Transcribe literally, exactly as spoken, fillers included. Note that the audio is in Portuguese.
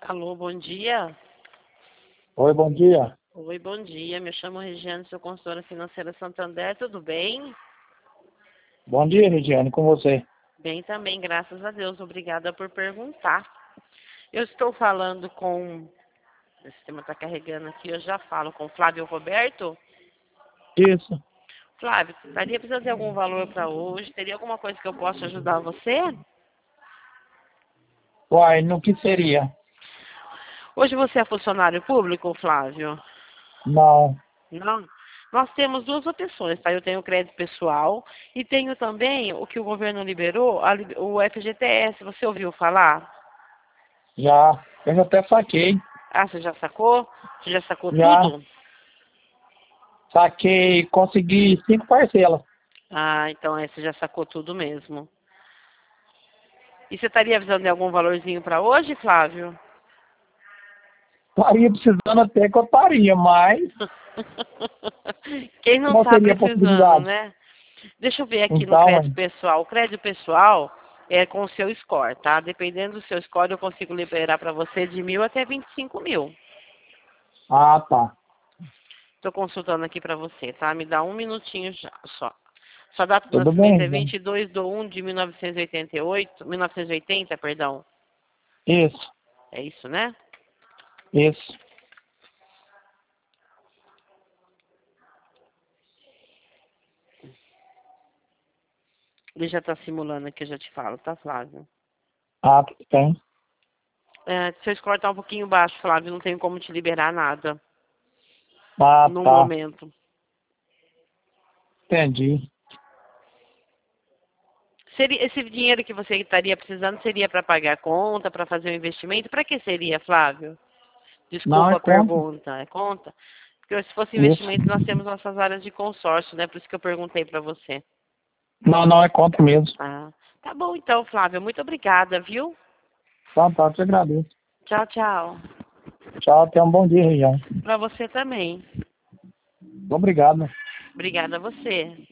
Alô, bom dia. Oi, bom dia. Oi, bom dia. Me chamo Regiane, sou consultora financeira Santander. Tudo bem? Bom dia, Regiane, com você. Bem também, graças a Deus. Obrigada por perguntar. Eu estou falando com... O sistema está carregando aqui, eu já falo com Flávio Roberto. Isso. Flávio, estaria precisando de algum valor para hoje? Teria alguma coisa que eu possa ajudar você? Uai, no que seria? Hoje você é funcionário público, Flávio? Não. Não. Nós temos duas opções, tá? Eu tenho o crédito pessoal e tenho também o que o governo liberou, a li- o F G T S. Você ouviu falar? Já. Eu já até saquei. Ah, você já sacou? Você já sacou Já. tudo? Saquei, consegui cinco parcelas. Ah, então é, você já sacou tudo mesmo. E você estaria avisando de algum valorzinho para hoje, Flávio? Estaria precisando até que eu estaria, mas Quem não qual tá seria a precisando, possibilidade? né? Deixa eu ver aqui no Então, crédito mãe. pessoal. O crédito pessoal é com o seu score, tá? Dependendo do seu score, eu consigo liberar para você de mil até vinte e cinco mil. Ah, tá. Estou consultando aqui para você, tá? Me dá um minutinho já, só. Sua data de Tudo bem, nascimento é Regiane. vinte e dois de um de mil novecentos e oitenta e oito, mil novecentos e oitenta, perdão. Isso. É isso, né? Isso. Ele já está simulando aqui, eu já te falo, tá, Flávio? Ah, tudo bem. É, seu score está um pouquinho baixo, Flávio, não tenho como te liberar nada Ah, no tá. momento. Entendi. Seria, esse dinheiro que você estaria precisando seria para pagar a conta, para fazer um investimento? Para que seria, Flávio? Não Desculpa é a conta. pergunta, é conta? Porque se fosse Isso. investimento, nós temos nossas áreas de consórcio, né? Por isso que eu perguntei para você. Não, não é conta mesmo. Ah, tá bom então, Flávia. Muito obrigada, viu? Tá, tá, te agradeço. Tchau, tchau. Tchau, tenha um bom dia, Regiane. Para você também. Obrigado. Obrigada a você.